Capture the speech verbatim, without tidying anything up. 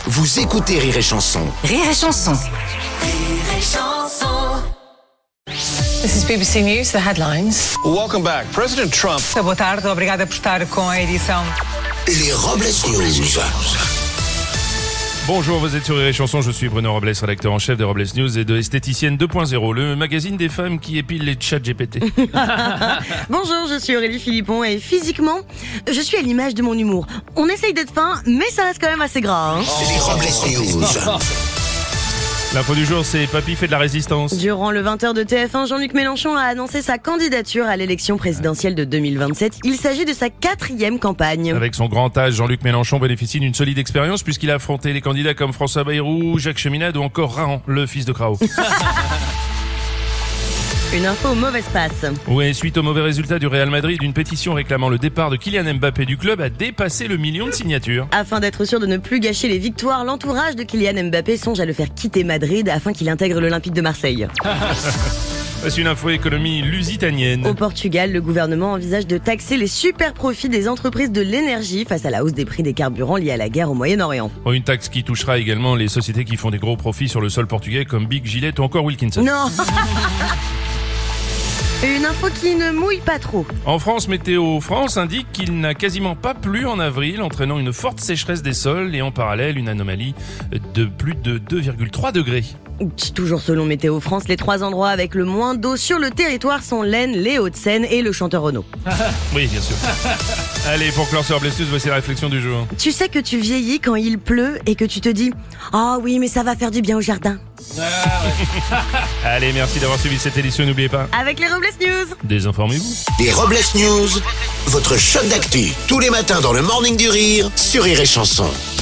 vous écoutez Rire et Chanson. Rire et Chanson. Rire et Chanson. This is B B C News, the headlines. Welcome back. President Trump. Boa tarde, obrigada por estar com a edição. Les Robles News. Bonjour, vous êtes sur Rire et Chanson, je suis Bruno Robles, rédacteur en chef des Robles News et de Esthéticienne deux point zéro, le magazine des femmes qui épile les chats G P T. Bonjour, je suis Aurélie Philippon et physiquement, je suis à l'image de mon humour. On essaye d'être fin, mais ça reste quand même assez gras. Hein. Les Robles News. L'info du jour, c'est Papy fait de la résistance. Durant le vingt heures de T F un, Jean-Luc Mélenchon a annoncé sa candidature à l'élection présidentielle de deux mille vingt-sept. Il s'agit de sa quatrième campagne. Avec son grand âge, Jean-Luc Mélenchon bénéficie d'une solide expérience puisqu'il a affronté les candidats comme François Bayrou, Jacques Cheminade ou encore Rahan, le fils de Krao. Une info mauvaise passe. Ouais, suite au mauvais résultat du Real Madrid, une pétition réclamant le départ de Kylian Mbappé du club a dépassé le million de signatures. Afin d'être sûr de ne plus gâcher les victoires, l'entourage de Kylian Mbappé songe à le faire quitter Madrid afin qu'il intègre l'Olympique de Marseille. C'est une info économie lusitanienne. Au Portugal, le gouvernement envisage de taxer les super profits des entreprises de l'énergie face à la hausse des prix des carburants liés à la guerre au Moyen-Orient. Oh, une taxe qui touchera également les sociétés qui font des gros profits sur le sol portugais comme Big, Gillette ou encore Wilkinson. Non. Une info qui ne mouille pas trop. En France, Météo France indique qu'il n'a quasiment pas plu en avril, entraînant une forte sécheresse des sols et en parallèle une anomalie de plus de deux virgule trois degrés. Toujours selon Météo France, les trois endroits avec le moins d'eau sur le territoire sont l'Aisne, les Hauts-de-Seine et le chanteur Renaud. Oui, bien sûr. Allez, pour clore sur Blessus, voici la réflexion du jour. Tu sais que tu vieillis quand il pleut et que tu te dis « Ah oh oui, mais ça va faire du bien au jardin. Ah, ouais. » Allez, merci d'avoir suivi cette édition. N'oubliez pas, Avec les Robles News. désinformez-vous. Les Robles News, votre shot d'actu, tous les matins dans le Morning du Rire sur Rire et Chanson.